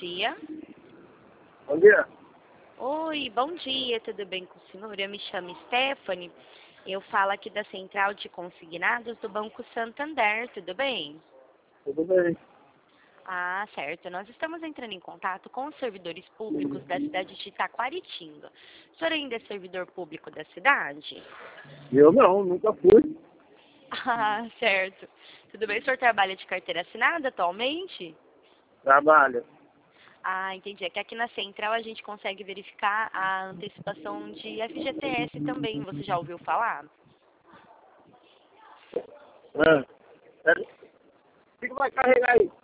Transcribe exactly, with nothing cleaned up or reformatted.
dia. Bom dia. Oi, bom dia, tudo bem com o senhor? Eu me chamo Stephanie, eu falo aqui da Central de Consignados do Banco Santander, tudo bem? Tudo bem. Ah, certo. Nós estamos entrando em contato com os servidores públicos da cidade de Itaquaritinga. O senhor ainda é servidor público da cidade? Eu não, nunca fui. Ah, certo. Tudo bem, o senhor trabalha de carteira assinada atualmente? Trabalho. Ah, entendi. É que aqui na Central a gente consegue verificar a antecipação de F G T S também. Você já ouviu falar? Ah. É. O que vai carregar aí?